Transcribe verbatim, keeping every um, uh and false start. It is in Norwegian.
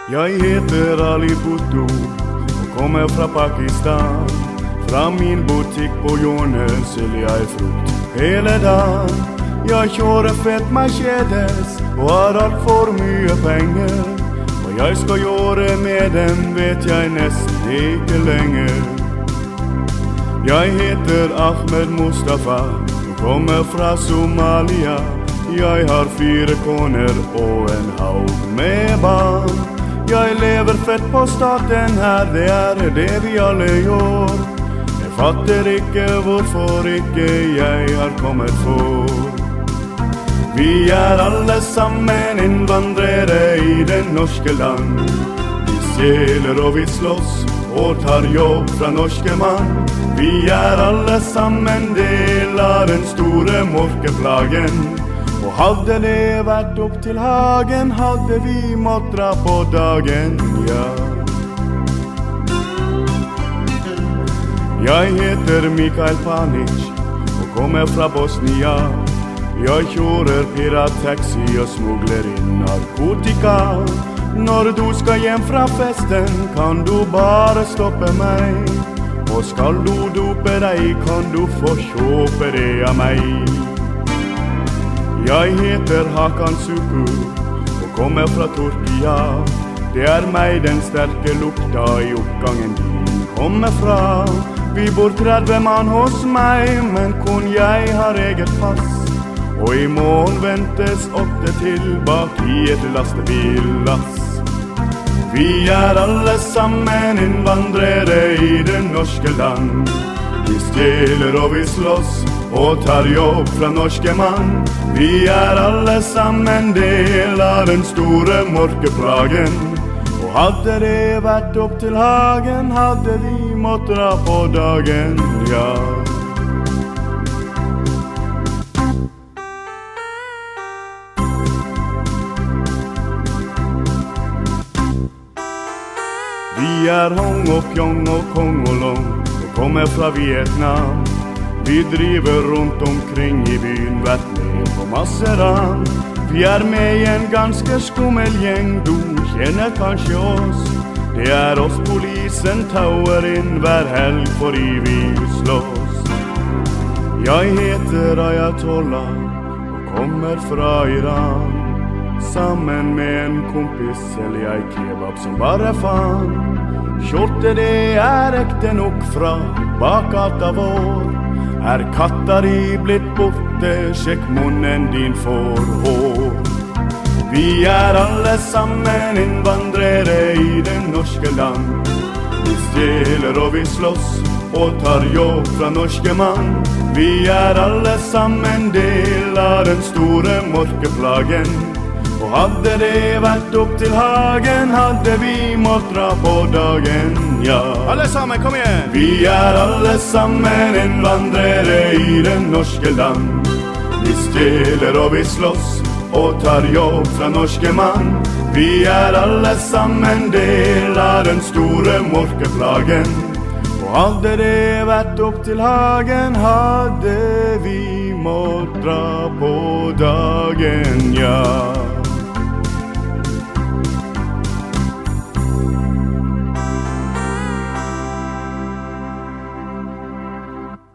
Jeg heter Ali Bhutto og kommer fra Pakistan. Fra min butikk på hjørnet selger jeg frukt hele dagen. Jeg kjører fett Mercedes og har alt for mye penger. Hva jeg skal gjøre med dem vet jeg nesten ikke lenger. Jeg heter Ahmed Mustafa og kommer fra Somalia. Jeg har fire koner og en haug med barn. Jeg lever fett på staten her, det er det vi alle gjør. Jeg fatter ikke hvorfor ikke jeg har kommet for. Vi er alle sammen innvandrere i det norske land. Vi stjeler og vi slåss og tar jobb fra norske mann. Vi er alle sammen del av den store mørkeplagen. Og hadde det vært opp til Hagen, hadde vi mått dra på dagen, ja. Jeg heter Mikael Panic og kommer fra Bosnia. Jeg kjører pirattaxi og smugler inn narkotika. Når du skal hjem fra festen, kan du bare stoppe meg. Og skal du dope deg, kan du få kjøpe det av meg. Jeg heter Hakan Suku og kommer fra Turkia. Det er meg den sterke lukta i oppgangen din kommer fra. Vi bor tretti mann hos meg, men kun jeg har eget pass. Og i morgen ventes åtte til bak i et lastebillass. Vi er alle sammen innvandrere i det norske land. Vi stjeler og vi slåss og tar jobb fra norske mann. Vi er alle sammen del av den store mørkeplagen. Og hadde det vært opp til Hagen, hadde vi mått dra på dagen, ja. Vi er Hong og Pyong og Kong og Long og kommer fra Vietnam. Vi driver rundt omkring i byen, vært med på masse ran. Vi er med i en ganske skummel gjeng, du kjenner kanskje oss. Det er oss polisen tauer inn hver helg fordi vi slåss. Jeg heter Ayatollah og kommer fra Iran. Sammen med en kompis selger jeg kebab som bare faen. Kjorte det er ekte nok fra bakgata vår. Er katta di blitt borte, sjekk munnen din for hår. Vi er alle sammen innvandrere i det norske land. Vi stjeler og vi slåss og tar jobb fra norske mann. Vi er alle sammen del av den store mørkeplagen. Og hadde det vært opp til Hagen, hadde vi mått dra på dagen, ja. Alle sammen, kom igjen! Vi er alle sammen innvandrere i det norske land. Vi stjeler og vi slåss og tar jobb fra norske mann. Vi er alle sammen del av den store mørkeplagen. Og hadde det vært opp til Hagen, hadde vi mått dra på dagen, ja.